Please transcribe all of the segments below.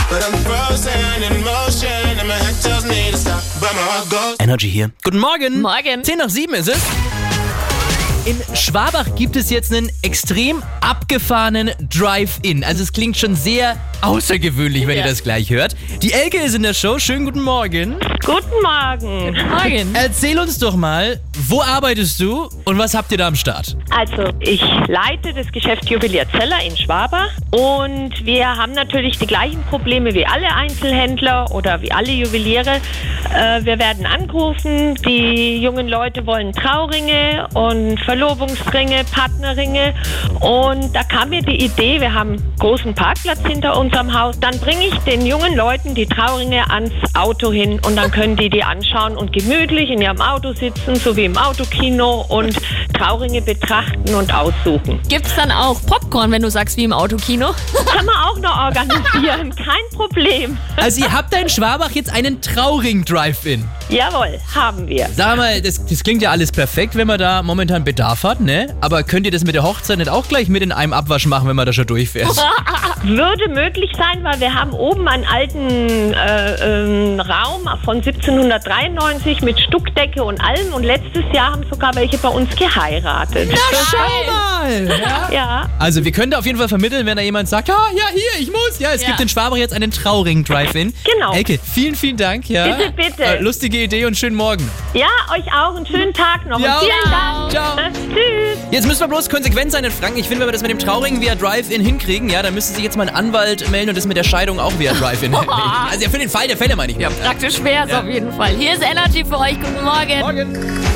but I'm frozen in motion and my head tells me to stop, but my heart goes. Energy hier. Guten Morgen. Morgen. 10:07 ist es. In Schwabach gibt es jetzt einen extrem abgefahrenen Drive-In. Also es klingt schon sehr außergewöhnlich, wenn ihr das gleich hört. Die Elke ist in der Show. Schönen guten Morgen. Guten Morgen. Morgen. Erzähl uns doch mal, wo arbeitest du und was habt ihr da am Start? Also, ich leite das Geschäft Juwelier Zeller in Schwabach und wir haben natürlich die gleichen Probleme wie alle Einzelhändler oder wie alle Juweliere. Wir werden angerufen, die jungen Leute wollen Trauringe und Verlobungsringe, Partnerringe und da kam mir die Idee, wir haben einen großen Parkplatz hinter unserem Haus, dann bringe ich den jungen Leuten die Trauringe ans Auto hin und dann können die anschauen und gemütlich in ihrem Auto sitzen, so wie im Autokino und Trauringe betrachten und aussuchen. Gibt's dann auch Popcorn, wenn du sagst wie im Autokino? Kann man auch noch organisieren, kein Problem. Also ihr habt da in Schwabach jetzt einen Trauring-Drive-In. Jawohl, haben wir. Sag mal, das klingt ja alles perfekt, wenn man da momentan Bedarf hat, ne? Aber könnt ihr das mit der Hochzeit nicht auch gleich mit in einem Abwasch machen, wenn man da schon durchfährt? Würde möglich sein, weil wir haben oben einen alten Raum von 1793 mit Stuckdecke und allem und letztes Jahr haben sogar welche bei uns geheiratet. Na, schau mal! Ja. Also wir können da auf jeden Fall vermitteln, wenn da jemand sagt, ja, hier, ich muss. Ja, es gibt in Schwabach jetzt einen Trauring-Drive-In. Genau. Elke, vielen, vielen Dank. Ja. Bitte. Lustige Idee und schönen Morgen. Ja, euch auch. Einen schönen Tag noch. Ja. Und vielen Dank. Ciao. Tschüss. Jetzt müssen wir bloß konsequent sein in Franken. Ich finde, wenn wir das mit dem Trauring via Drive-In hinkriegen, ja, dann müsste sich jetzt mal ein Anwalt melden und das mit der Scheidung auch via Drive-In. Also ja, für den Fall der Fälle meine ich. Ja, praktisch wäre es auf jeden Fall. Hier ist Energy für euch. Guten Morgen.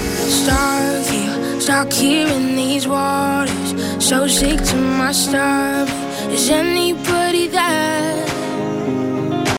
Stuck here in these waters, so sick to my stomach. Is anybody